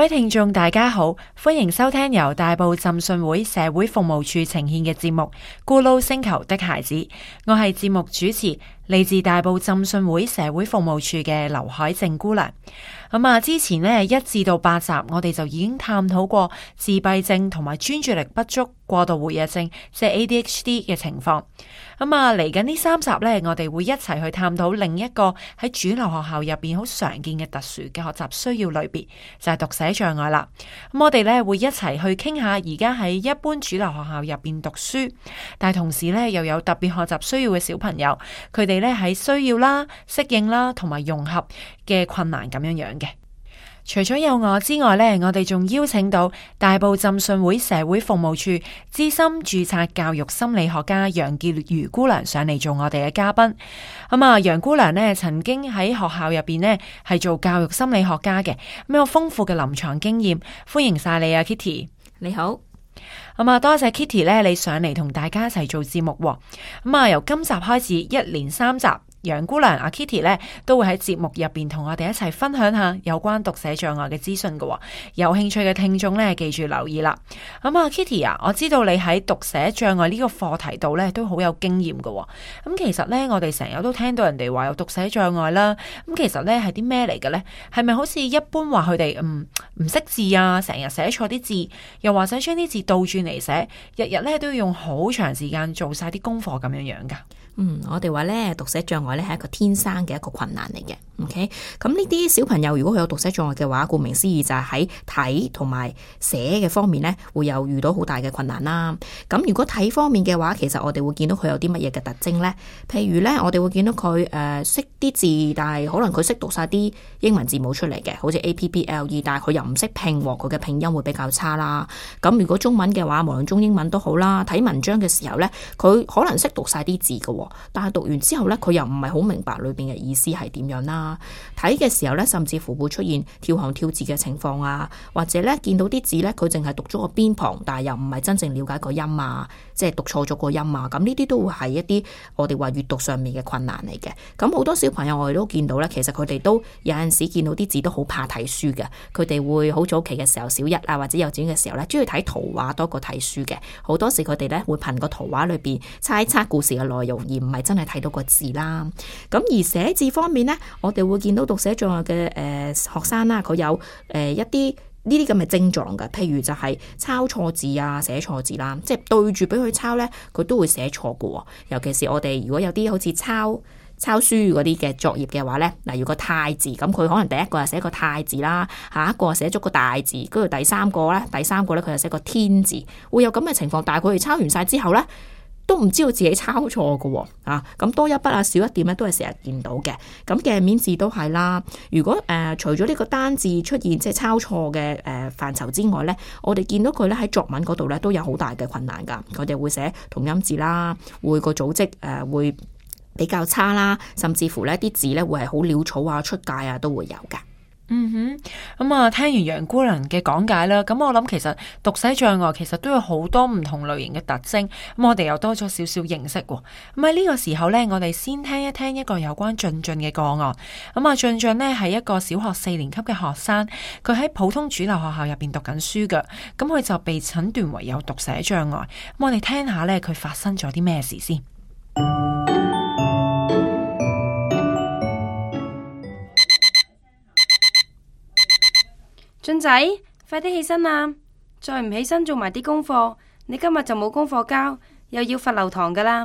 位聽眾大家好，歡迎收聽由大埔浸信會社會服務處呈獻嘅節目《咕嚕星球的孩子》，我係節目主持，嚟自大埔浸信會社會服務處嘅劉海靜姑娘。之前呢1至到8集，我哋就已經探討過自閉症同埋專注力不足過度活躍症，即係 ADHD 嘅情況。嚟緊呢3集呢，我哋會一齊去探討另一個喺主流學校入邊好常見嘅特殊嘅學習需要類別，就係讀寫障礙啦。我哋呢會一齊去傾下而家喺一般主流學校入邊讀書，但係同時呢又有特別學習需要嘅小朋友，佢哋呢喺需要啦、適應啦同埋融合嘅困難咁樣樣嘅。除咗有我之外呢，我哋仲邀請到大埔浸信會社會服務處資深註冊教育心理學家楊潔如姑娘上嚟做我哋嘅嘉賓。楊姑娘呢曾經喺學校入邊呢係做教育心理學家嘅，咁有豐富嘅臨床經驗。歡迎晒你啊 Kitty。 你好。 多謝 Kitty 呢你上嚟同大家一齊做節目。由今集開始一連3集。楊姑娘阿 Kitty 咧都會喺節目入邊同我哋一齊分享下有關讀寫障礙嘅資訊嘅，有興趣嘅聽眾咧記住留意啦。Kitty 啊，我知道你喺讀寫障礙呢個課題度咧都好有經驗嘅。其實咧我哋成日都聽到人哋話有讀寫障礙啦，其實咧係啲咩嚟嘅咧？係咪好似一般話佢哋唔識字啊，成日寫錯啲字，又或者將啲字倒轉嚟寫，日日咧都要用好長時間做晒啲功課咁樣樣噶？ 我哋話咧讀寫障礙咧係一個天生嘅一個困難嚟嘅。OK， 咁呢啲小朋友如果佢有讀寫障礙嘅話，顧名思義就係喺睇同埋寫嘅方面咧會有遇到好大嘅困難啦。咁如果睇方面嘅話，其實我哋會見到佢有啲乜嘢嘅特徵咧？譬如咧，我哋會見到佢識啲字，但係可能佢識讀晒啲英文字母出嚟嘅，好似 APPLE， 但係佢又唔識拼，佢嘅拼音會比較差啦。咁如果中文嘅話，無論中英文都好啦，睇文章嘅時候咧，佢可能識讀晒啲字嘅，但係讀完之後咧，佢又唔係好明白裏邊嘅意思係點樣啦。睇嘅時候咧，甚至乎會出現跳行跳字嘅情況啊，或者咧見到啲字咧，佢淨係讀咗個邊旁，但係又唔係真正了解個音啊，即係讀錯咗個音啊。咁呢啲都會係一啲我哋話閱讀上面嘅困難嚟嘅。咁好多小朋友我哋都見到咧，其實佢哋都有陣時見到啲字都好怕睇書嘅，佢哋會好早期嘅時候，小一啊或者幼稚園嘅時候咧，中意睇圖畫多過睇書嘅。好多時佢哋咧會憑個圖畫裏邊猜測故事嘅內容，而唔係真係睇到個字啦。咁而寫字方面咧，我哋會見到讀寫障礙嘅學生啦，佢有一啲呢啲咁嘅症狀嘅，譬如就係抄錯字啊、寫錯字啦，即係對住俾佢抄咧，佢都會寫錯嘅。尤其是我哋如果有啲好似抄書嗰啲嘅作業嘅話咧，例如個太字，咁佢可能第一個係寫個太字啦，下一個寫咗個大字，跟住第三個咧佢就寫個天字，會有咁嘅情況。但係佢哋抄完晒之後咧，都唔知道自己抄錯嘅咁多一筆啊少一點咧，都係成日見到嘅。咁鏡面字都係啦。如果除咗呢個單字出現即係抄錯嘅範疇之外咧，我哋見到佢咧喺作文嗰度咧都有好大嘅困難噶。佢哋會寫同音字啦，會個組織會比較差啦，甚至乎咧啲字咧會係好潦草啊、出界啊都會有噶。 聽完楊姑娘嘅講解啦，咁我諗其實讀寫障礙其實都有好多唔同類型嘅特徵，咁我哋又多咗少少認識。咁喺呢個時候呢，我哋先聽一聽一個有關俊俊嘅個案。俊俊呢係一個小學4年級嘅學生，佢喺普通主流學校入邊讀緊書㗎，咁佢就被診斷為有讀寫障礙。咁我哋聽下呢，佢發生咗啲咩事先。 俊仔，快啲起身啊！再唔起身做埋啲功課，你今日就冇功課交，又要罰留堂噶啦。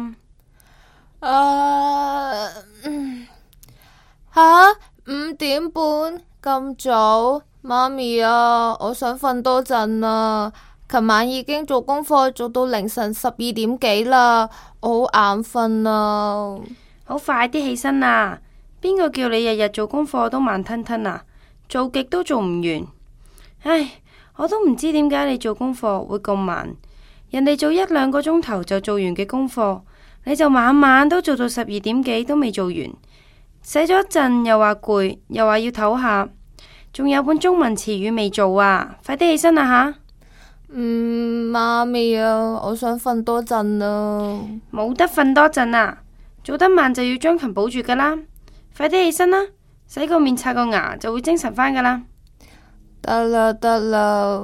5點半咁早，媽咪啊，我想瞓多陣啊！琴晚已經做功課做到凌晨12點幾啦，我好眼瞓啊！ 好快啲起身啊！邊個叫你日日做功課都慢吞吞啊？做極都做唔完。唉，我都唔知點解你做功課會咁慢，人哋做1、2個鐘頭就做完嘅功課，你就晚晚都做到12點幾都未做完，寫咗一陣又話攰，又話要唞下，仲有本中文詞語未做啊！快啲起身啊吓！ 媽咪啊，我想瞓多陣啊！ 冇得瞓多陣啊！做得慢就要將勤補住噶啦，快啲起身啦！洗個面刷個牙就會精神返噶啦。 得啦得啦。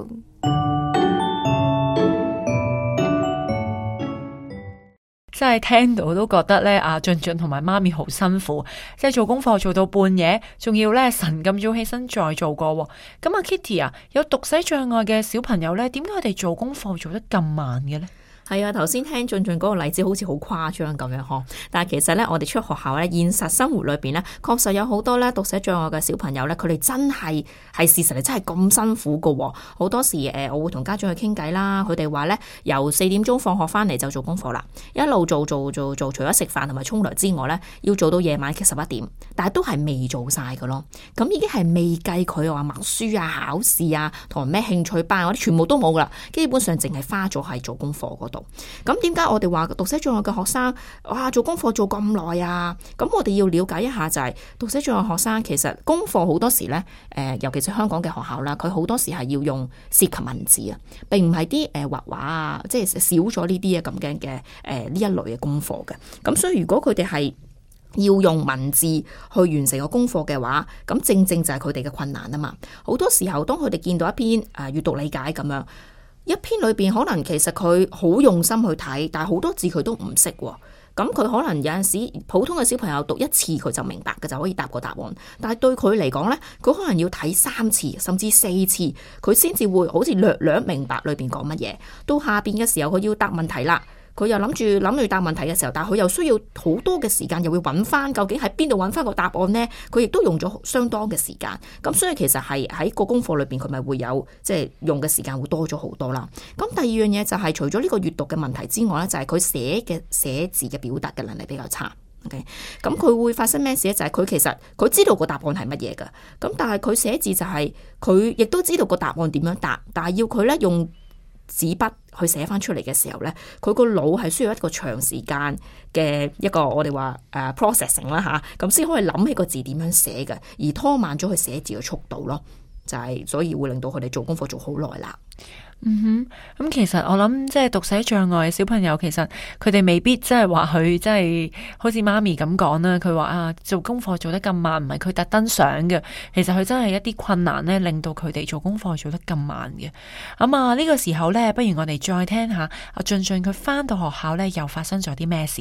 真係聽到都覺得咧，阿俊俊同埋媽咪好辛苦，即係做功課做到半夜，仲要咧晨咁早起身再做過。咁阿 Kitty 啊，有讀寫障礙嘅小朋友咧，點解佢哋做功課做得咁慢嘅咧？ 係啊，頭先聽俊俊嗰個例子好似好誇張咁樣嗬，但係其實咧，我哋出學校咧，現實生活裏邊咧，確實有好多咧讀寫障礙嘅小朋友咧，佢哋真係事實嚟，真係咁辛苦噶。好多時我會同家長去傾偈啦，佢哋話咧由4點鐘放學翻嚟就做功課啦，一路做，除咗食飯同埋沖涼之外咧，要做到夜晚嘅11點，但係都係未做晒噶咯。咁已經係未計佢話默書啊、考試啊同埋咩興趣班嗰啲全部都冇噶啦，基本上淨係花咗係做功課嗰度。咁點解我哋話讀寫障礙嘅學生做功課做咁耐啊？咁我哋要了解一下就係讀寫障礙學生其實功課好多時咧，尤其是香港嘅學校啦，佢好多時係要用涉及文字啊，並唔係啲畫畫啊，即係少咗呢啲咁嘅呢一類嘅功課嘅。咁所以如果佢哋係要用文字去完成個功課嘅話，咁正正就係佢哋嘅困難啊嘛。好多時候當佢哋見到一篇閱讀理解咁樣。一篇裏邊可能其實佢好用心去睇，但係好多字佢都唔識喎。咁佢可能有陣時普通嘅小朋友讀一次佢就明白嘅，就可以答個答案。但係對佢嚟講呢，佢可能要睇3次甚至4次，佢先至會好似略明白裏邊講乜嘢。到下邊嘅時候，佢要答問題啦。佢又諗住答問題嘅時候，但係佢又需要好多嘅時間，又會揾翻究竟喺邊度揾翻個答案呢？佢亦都用咗相當嘅時間。咁所以其實係喺個功課裏邊，佢咪會有即係用嘅時間會多咗好多啦。咁第二樣嘢就係除咗呢個閱讀嘅問題之外呢，就係佢寫字嘅表達嘅能力比較差。OK， 咁佢會發生咩事呢？就係佢其實佢知道個答案係乜嘢㗎，咁但係佢寫字就係佢亦都知道個答案點樣答，但係要佢呢用紙筆去寫翻出嚟嘅時候呢，佢個腦係需要一個長時間嘅一個我哋話processing 啦吓，咁先可以諗起個字點樣寫嘅，而拖慢咗佢寫字嘅速度咯，就係所以會令到佢哋做功課做好耐啦。 咁其實我諗即係讀寫障礙嘅小朋友，其實佢哋未必即係話佢即係好似媽咪咁講啦，佢話做功課做得咁慢，唔係佢特登想嘅，其實佢真係一啲困難呢，令到佢哋做功課做得咁慢嘅。呢個時候呢，不如我哋再聽下阿俊俊佢返到學校呢，又發生咗啲咩事。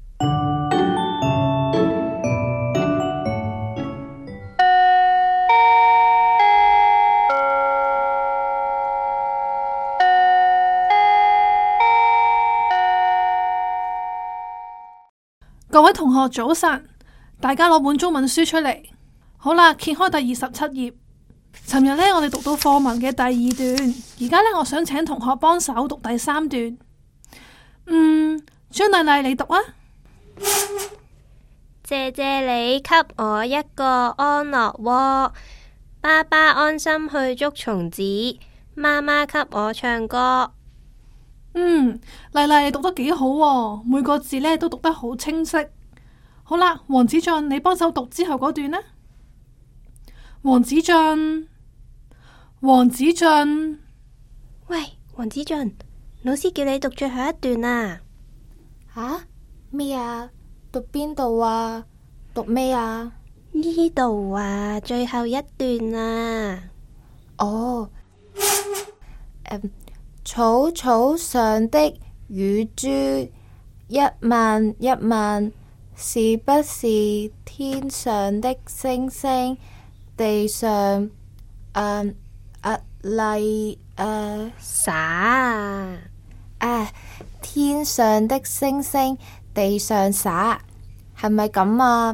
各位同學早晨，大家攞本中文書出嚟。好啦，揭開第27頁。尋日呢，我哋讀到課文嘅第2段，而家呢，我想請同學幫手讀第3段。張麗麗你讀啊。 謝謝你給我一個安樂窩，爸爸安心去捉蟲子，媽媽給我唱歌。 麗麗你讀得幾好喎，每個字呢都讀得好清晰。好啦，黃子俊你幫手讀之後嗰段呢？黃子俊， 喂，黃子俊，老師叫你讀最後一段啊。 吓？咩啊？讀邊度啊？讀咩啊？ 呢度啊，最後一段啊。 哦。草草上的乳豬，1萬1萬，是不是天上的星星，地上灑天上的星星地上灑，係咪咁啊？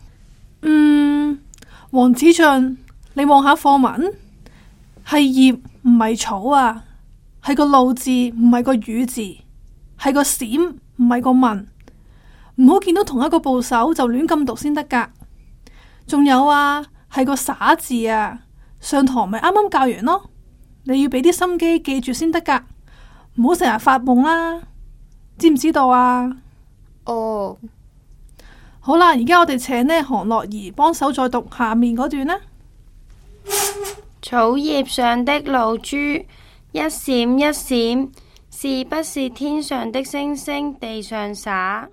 黃子俊，你望下課文，係葉唔係草啊，係個路字唔係個雨字，係個閃唔係個文，唔好見到同一個部首就亂咁讀先得噶。仲有啊，係個灑字啊，上堂咪啱啱教完咯，你要俾啲心機記住先得噶，唔好成日發夢啦，知唔知道啊？ 哦， 好啦，而家我哋請呢韓樂儀幫手再讀下面嗰段啦。 草葉上的露珠，一閃一閃，是不是天上的星星地上灑？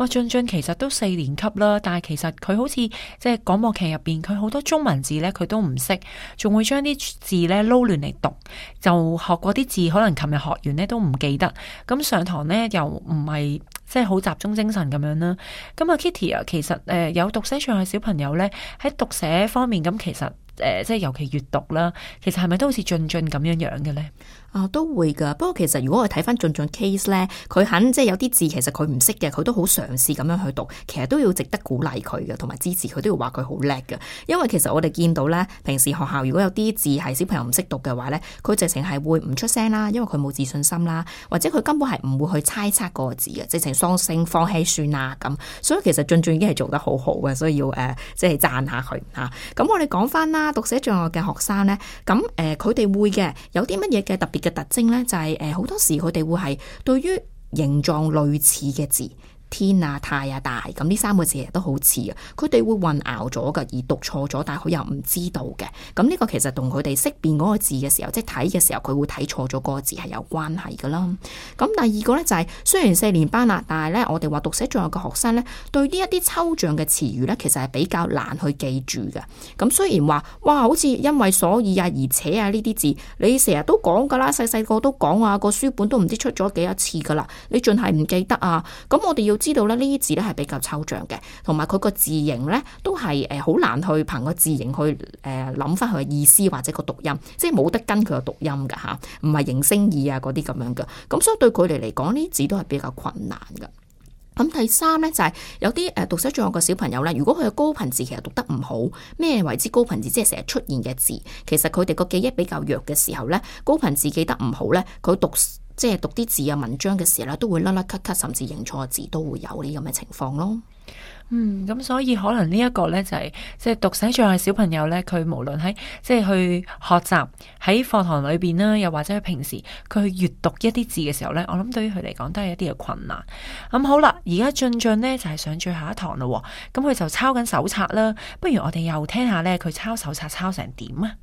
哇，俊俊其實都4年級啦，但係其實佢好似即係廣播劇入邊，佢好多中文字咧佢都唔識，仲會將啲字咧撈亂嚟讀，就學過啲字，可能琴日學完咧都唔記得，咁上堂咧又唔係即係好集中精神咁樣啦。咁啊 Kitty 啊，其實有讀寫障礙小朋友咧喺讀寫方面，咁其實即係尤其閱讀啦，其實係咪都好似俊俊咁樣樣嘅咧？ 都會噶，不過其實如果我睇翻俊俊 case 咧，佢肯即係有啲字其實佢唔識嘅，佢都好嘗試咁樣去讀，其實都要值得鼓勵佢嘅，同埋支持佢，都要話佢好叻嘅。因為其實我哋見到咧，平時學校如果有啲字係小朋友唔識讀嘅話咧，佢直情係會唔出聲啦，因為佢冇自信心啦，或者佢根本係唔會去猜測嗰個字嘅，直情喪性放棄算啦咁。所以其實俊俊已經係做得好好嘅，所以要即係讚下佢嚇。咁我哋講翻啦，讀寫障礙嘅學生咧，咁佢哋會嘅有啲乜嘢嘅特別嘅特徵咧，就係好多時佢哋會係對於形狀類似嘅字，天啊、太啊、大，咁呢3個字其實都好似啊，佢哋會混淆咗噶，而讀錯咗，但係佢又唔知道嘅。咁呢個其實同佢哋識辨嗰個字嘅時候，即係睇嘅時候，佢會睇錯咗嗰個字係有關係噶啦。咁第二個呢，就係雖然4年班啦，但係呢，我哋話讀寫障礙嘅學生呢，對呢一啲抽象嘅詞語呢，其實係比較難去記住嘅。咁雖然話哇，好似因為所以啊、而且啊呢啲字，你成日都講噶啦，細細個都講啊，個書本都唔知出咗幾多次噶啦，你盡係唔記得啊？咁我哋要知道咧，呢啲字咧係比較抽象嘅，同埋佢個字形咧都係好難去憑個字形去諗翻佢嘅意思或者個讀音，即係冇得跟佢個讀音噶吓，唔係形聲義啊嗰啲咁樣嘅，咁所以對佢哋嚟講呢啲字都係比較困難噶。咁第三咧就係有啲讀寫障礙嘅小朋友咧，如果佢嘅高頻字其實讀得唔好，咩為之高頻字？即係成日出現嘅字，其實佢哋個記憶比較弱嘅時候咧，高頻字記得唔好咧，佢即係讀啲字啊文章嘅時候咧，都會甩甩咳咳，甚至認錯字都會有呢咁嘅情況咯。 咁所以可能呢一個呢，就係即係讀寫障礙小朋友呢，佢無論喺即係去學習喺課堂裏邊啦，又或者係平時佢去閱讀一啲字嘅時候呢，我諗對於佢嚟講都係一啲嘅困難。咁好啦，而家俊俊呢，就係上最後一堂咯，咁佢就抄緊手冊啦。不如我哋又聽下呢，佢抄手冊抄成點啊？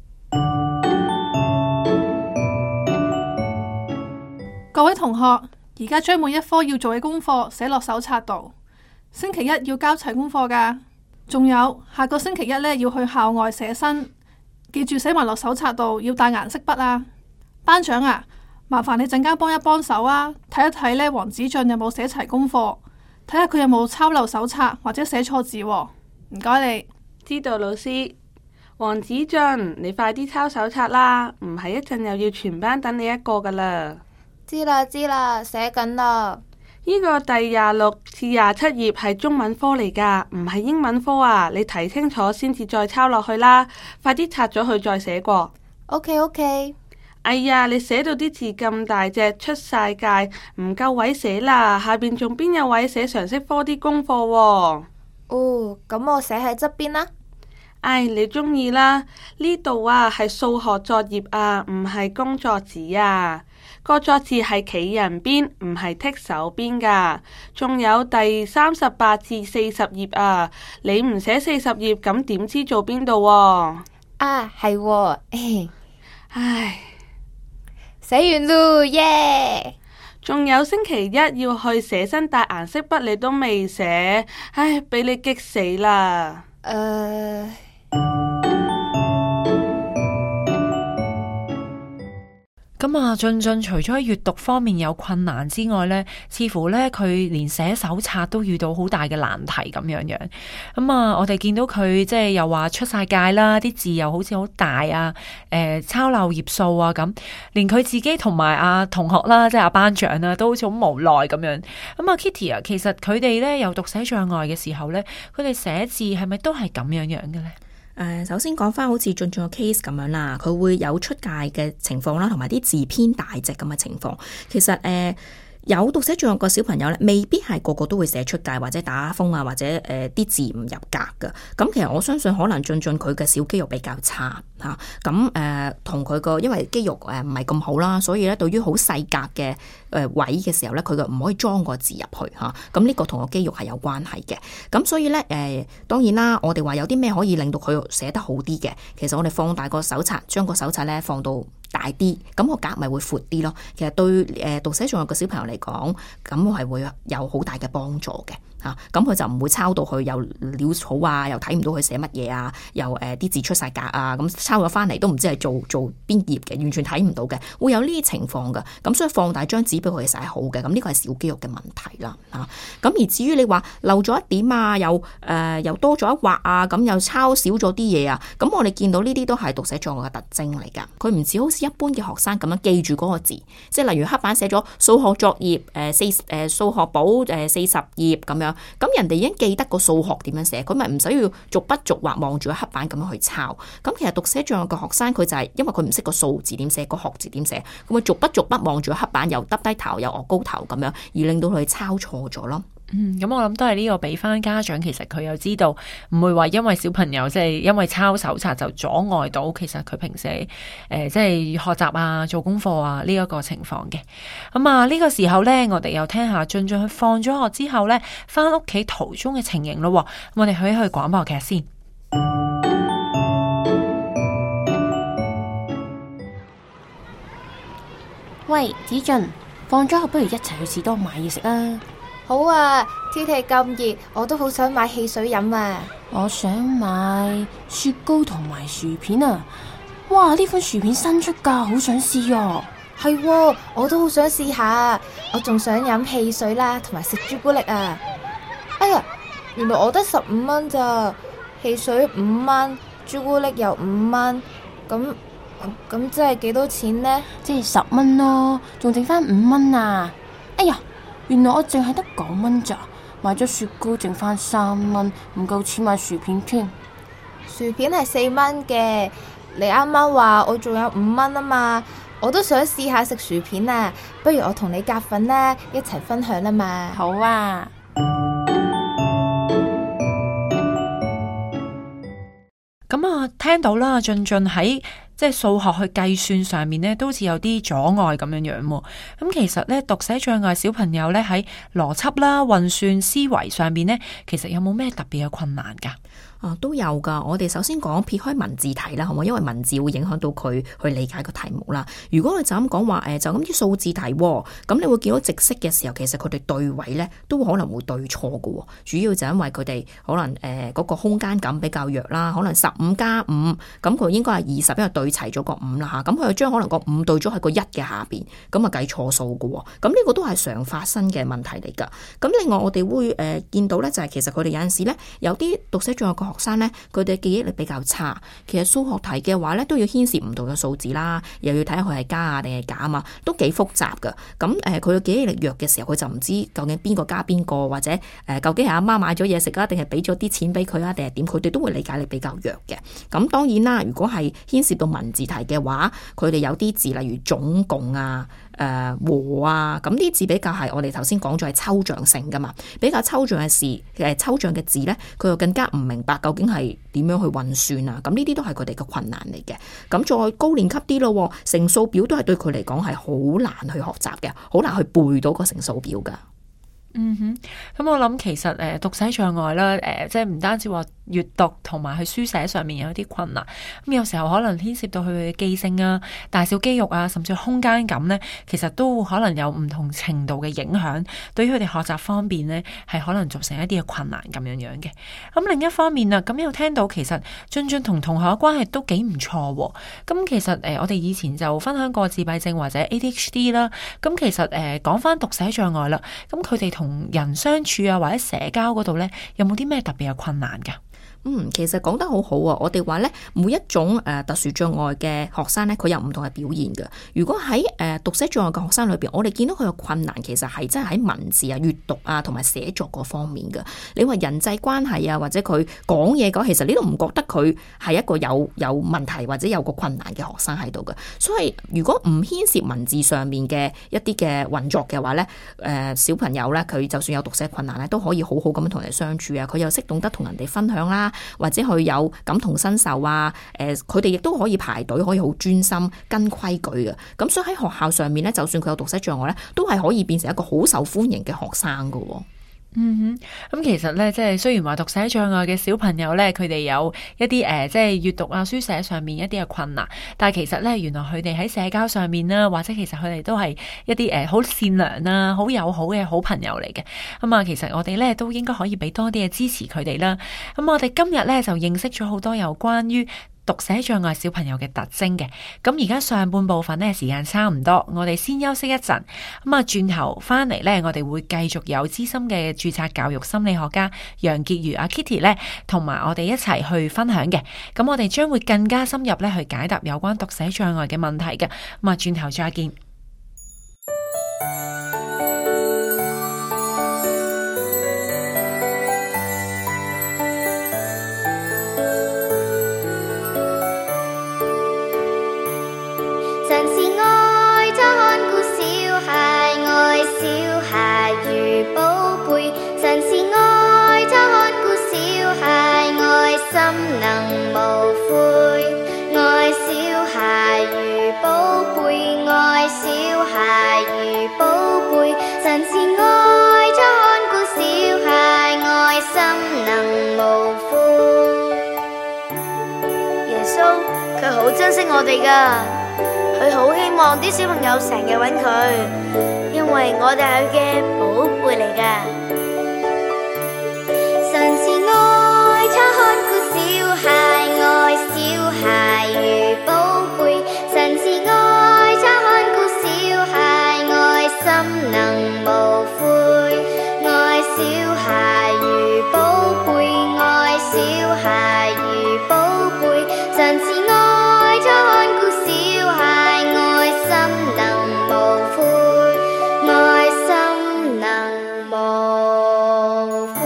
各位同學，而家將每一科要做嘅功課寫落手冊度。星期一要交齊功課噶，仲有下個星期一呢，要去校外寫生，記住寫埋落手冊度，要帶顏色筆啊。班長啊，麻煩你陣間幫一幫手啊，睇一睇呢黃子俊有冇寫齊功課，睇下佢有冇抄漏手冊或者寫錯字喎。唔該你。 知道老師。黃子俊，你快啲抄手冊啦，唔係一陣又要全班等你一個噶啦。 知啦，寫緊啦。 呢個第26至27頁係中文科嚟噶，唔係英文科啊！你睇清楚先至再抄落去啦，快啲拆咗佢再寫過。 OK。 哎呀，你寫到啲字咁大隻，出晒界，唔夠位寫啦，下邊仲邊有位寫常識科啲功課喎？ 哦，咁我寫喺側邊啦。 唉，你中意啦。呢度啊係數學作業啊，唔係工作紙啊。個作字係企人邊，唔係剔手邊噶。仲有第38至40頁啊，你唔寫40頁，咁點知做邊度？ 啊，係喎， 唉， 寫完咯，耶！ 仲有星期一要去寫生帶顏色筆，你都未寫，唉，俾你激死啦。 咁啊，俊俊除咗喺閱讀方面有困難之外呢，似乎呢，佢連寫手冊都遇到好大嘅難題咁樣樣。咁啊，我哋見到佢即係又話出晒界啦，啲字又好似好大啊，抄漏頁數啊咁，連佢自己同埋阿同學啦，即係阿班長啦，都好似好無奈咁樣。咁啊 Kitty 啊，其實佢哋呢，有讀寫障礙嘅時候呢，佢哋寫字係咪都係咁樣樣嘅呢？ 首先講翻好似俊俊個 case 咁樣啦，佢會有出界嘅情況啦，同埋啲字偏大隻咁嘅情況。其實有讀寫障礙個小朋友咧，未必係個個都會寫出界或者打風啊，或者啲字唔入格噶。咁其實我相信可能俊俊佢嘅小肌肉比較差嚇。咁同佢個因為肌肉唔係咁好啦，所以咧對於好細格嘅位嘅時候咧，佢就唔可以裝個字入去嚇。咁呢個同個肌肉係有關係嘅。咁所以咧當然啦，我哋話有啲咩可以令到佢寫得好啲嘅，其實我哋放大個手冊，將個手冊咧放到大啲，咁個格咪會闊啲咯。其實對讀寫障礙嘅小朋友嚟講，咁係會有好大嘅幫助嘅嚇。咁佢就唔會抄到佢又潦草啊，又睇唔到佢寫乜嘢啊，又啲字出晒格啊，咁抄咗翻嚟都唔知係做邊頁嘅，完全睇唔到嘅，會有呢啲情況嘅。咁所以放大張紙俾佢寫好嘅，咁呢個係小肌肉嘅問題啦嚇。咁而至於你話漏咗一點啊，又多咗一畫啊，咁又抄少咗啲嘢啊，咁我哋見到呢啲都係讀寫障礙嘅特徵嚟㗎。佢唔似好似一般嘅學生咁樣記住嗰個字，即係例如黑板寫咗數學作業數學簿40頁咁樣，咁人哋已經記得個數學點樣寫，佢咪唔使要逐筆逐畫望住黑板咁樣去抄。咁其實讀寫障礙嘅學生佢就係因為佢唔識個數字點寫，個學字點寫，咁咪逐筆逐筆望住黑板，又耷低頭又昂高頭咁樣，而令到佢抄錯咗咯。 咁我諗都係呢個俾翻家長，其實佢又知道唔會話因為小朋友即係因為抄手冊就阻礙到其實佢平時即係學習啊、做功課啊呢一個情況嘅。咁啊呢個時候呢，我哋又聽下俊俊去放咗學之後呢，翻屋企途中嘅情形咯。我哋去廣播劇先。 喂，子俊，放咗學不如一齊去士多買嘢食啊！ 好啊，天氣咁熱，我都好想買汽水飲啊！ 我想買雪糕同埋薯片啊！哇，呢款薯片新出噶，好想試啊！ 係喎，我都好想試下，我仲想飲汽水啦，同埋食朱古力啊！哎呀，原來我得15蚊咋，汽水5蚊，朱古力又5蚊，咁即係幾多錢呢？ 即係10蚊咯，仲剩翻5蚊啊！哎呀！原來我淨係得9蚊咋，買咗雪糕剩翻3蚊，唔夠錢買薯片添。 薯片係4蚊嘅，你啱啱話我仲有5蚊啊嘛，我都想試下食薯片啊，不如我同你夾份啦，一齊分享啦嘛。 好啊。 咁啊，聽到啦，俊俊喺即係數學去計算上面呢，都好似有啲阻礙咁樣樣喎。咁其實呢，讀寫障礙小朋友呢，喺邏輯啦、運算思維上面呢，其實有冇咩特別嘅困難噶？ 都有噶。我哋首先講撇開文字題啦，好唔好？因為文字會影響到佢去理解個題目啦。如果我哋就咁講話，就咁啲數字題，咁你會見到直式嘅時候，其實佢哋對位咧都可能會對錯噶。主要就因為佢哋可能嗰個空間感比較弱啦，可能15加5，咁佢應該係20，因為對齊咗個5啦吓，咁佢就將可能個5對咗喺個1嘅下邊，咁啊計錯數噶。咁呢個都係常發生嘅問題嚟噶。咁另外我哋會見到咧，就係其實佢哋有陣時咧，有啲讀寫障礙嘅學生咧，佢哋記憶力比較差。其實數學題嘅話咧，都要牽涉唔同嘅數字啦，又要睇下佢係加啊定係減啊嘛，都幾複雜噶。咁佢嘅記憶力弱嘅時候，佢就唔知究竟邊個加邊個，或者究竟係阿媽買咗嘢食啊，定係俾咗啲錢俾佢啊，定係點？佢哋都會理解力比較弱嘅。咁當然啦，如果係牽涉到文字題嘅話，佢哋有啲字例如總共啊、和啊，咁啲字比較係我哋頭先講咗係抽象性噶嘛，比較抽象嘅抽象嘅字咧，佢又更加唔明白究竟係點樣去運算啊。咁呢啲都係佢哋嘅困難嚟嘅。咁再高年級啲咯，乘數表都係對佢嚟講係好難去學習嘅，好難去背到個乘數表噶。 咁我諗其實讀寫障礙啦，即係唔單止話閱讀同埋去書寫上面有啲困難，咁有時候可能牽涉到佢嘅記性啊、大小肌肉啊，甚至空間感呢，其實都可能有唔同程度嘅影響，對於佢哋學習方面呢，係可能造成一啲嘅困難咁樣樣嘅。咁另一方面啊，咁又聽到其實俊俊同同學嘅關係都幾唔錯喎。咁其實我哋以前就分享過自閉症或者 ADHD 啦，咁其實講翻讀寫障礙啦，咁佢哋同人相處啊，或者社交嗰度呢，有冇啲咩特別嘅困難噶？ 其實講得好好啊！我哋話咧，每一種特殊障礙嘅學生咧，佢有唔同嘅表現嘅。如果喺讀寫障礙嘅學生裏邊，我哋見到佢嘅困難，其實係真係喺文字啊、閱讀啊同埋寫作嗰方面嘅。你話人際關係啊，或者佢講嘢嗰，其實你都唔覺得佢係一個有問題或者有個困難嘅學生喺度嘅。所以如果唔牽涉文字上面嘅一啲嘅運作嘅話咧，小朋友咧，佢就算有讀寫困難咧，都可以好好咁樣同人相處啊。佢又識懂得同人哋分享啦。 啦，或者佢有感同身受啊，佢哋亦都可以排隊，可以好專心跟規矩嘅。咁所以喺學校上面咧，就算佢有讀寫障礙咧，都係可以變成一個好受歡迎嘅學生噶。 咁其實咧，即係雖然話讀寫障礙嘅小朋友咧，佢哋有一啲即係閱讀啊、書寫上面一啲嘅困難，但係其實咧，原來佢哋喺社交上面啦，或者其實佢哋都係一啲好善良啦、好友好嘅好朋友嚟嘅。咁啊，其實我哋咧都應該可以俾多啲嘅支持佢哋啦。咁我哋今日咧就認識咗好多有關於讀寫障礙小朋友嘅特徵嘅。咁而家上半部分呢，時間差唔多，我哋先休息一陣。咁啊，轉頭翻嚟呢，我哋會繼續有資深嘅註冊教育心理學家楊潔如阿 Kitty 呢，同埋我哋一齊去分享嘅。咁我哋將會更加深入呢去解答有關讀寫障礙嘅問題嘅。咁啊，轉頭再見。 佢好珍惜我哋噶，佢好希望啲小朋友成日搵佢，因為我哋係佢嘅寶貝嚟噶。神是愛，他看顧小孩，愛小孩如寶貝。神是愛，他看顧小孩，愛心能無悔。愛小孩如寶貝，愛小孩如寶貝。神是愛，他看顧小孩，愛心能無悔，愛心能無悔。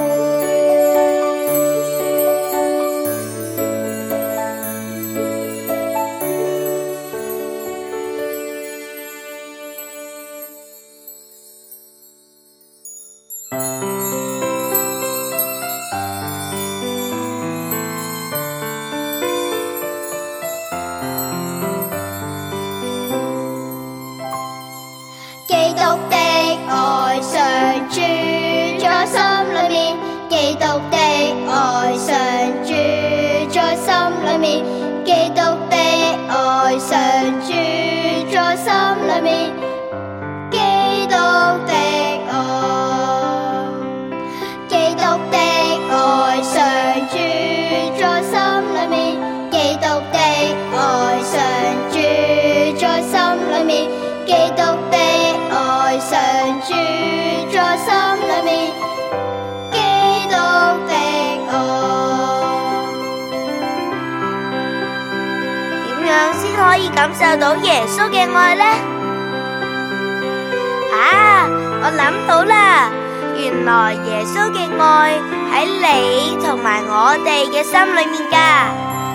基督的愛常住在心裏面，基督的愛常住在心裏面，基督的愛常住在心裏面，基督的愛，基督的愛常住在心裏面，基督的愛常住在心裏面，基督的愛常住在心裏面，基督的愛。點樣先可以感受到耶穌嘅愛呢？我諗到啦，原來耶穌嘅愛喺你同埋我哋嘅心裏面㗎。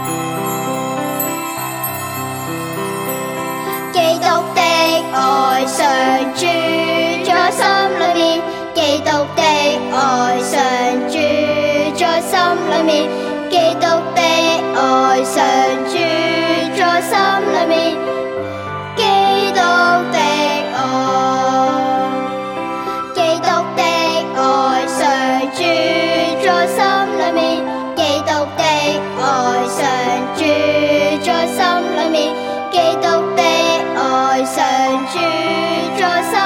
基督的愛常住在心裏面，基督的愛常住在心裏面，基督的愛常住在心裏面，基督的愛，基督的愛常住在心裏面，基督的愛常住在心裏面，基督的愛常住在心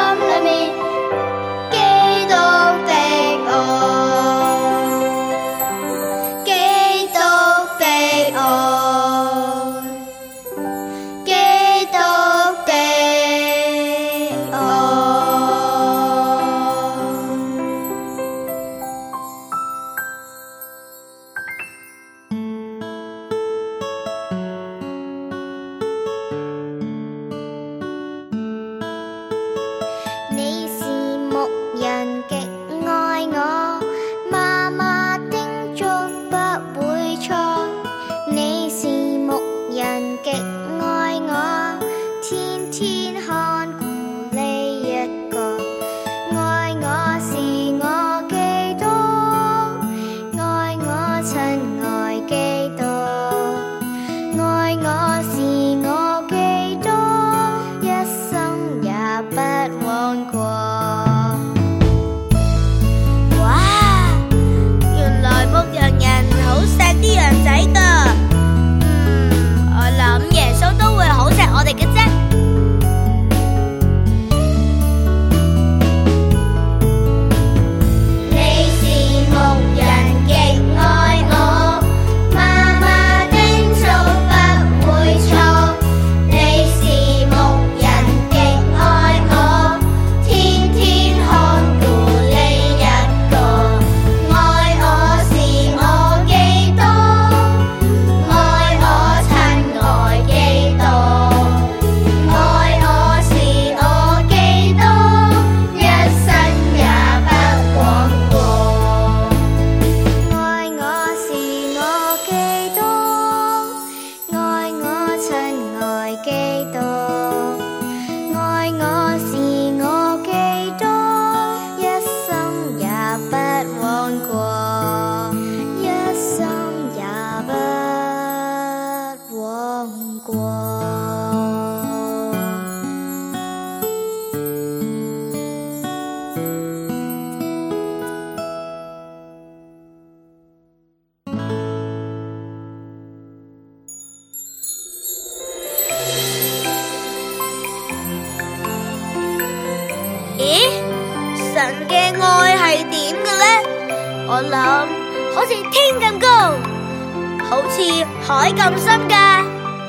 咦，神嘅愛係點嘅呢？我諗好似天咁高，好似海咁深㗎。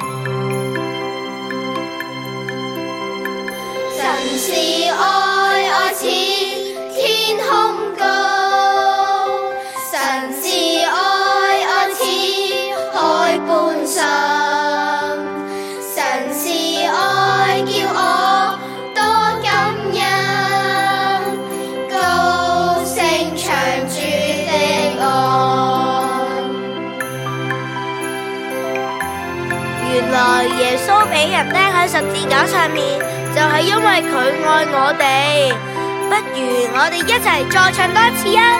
神是愛，愛似天空高，神是愛，愛似海般深，神是愛，叫我多感恩，高聲唱主的愛。 原來耶穌俾人釘喺十字架上面，就係因為佢愛我哋。不如我哋一齊再唱多次啊！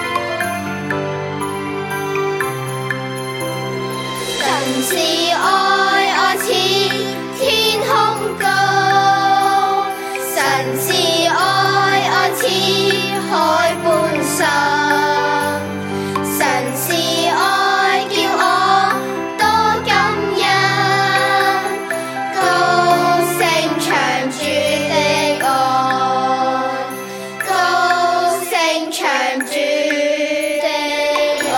神是愛，愛似天空高，神是愛，愛似海般深，神是愛，叫我多感恩，高聲唱主的愛，高聲唱主的愛。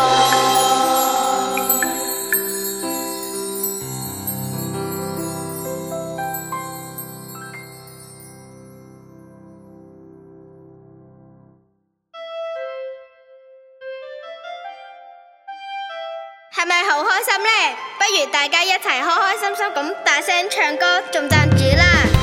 係咪好開心呢？不如大家一齊開開心心咁大聲唱歌，仲讚主啦！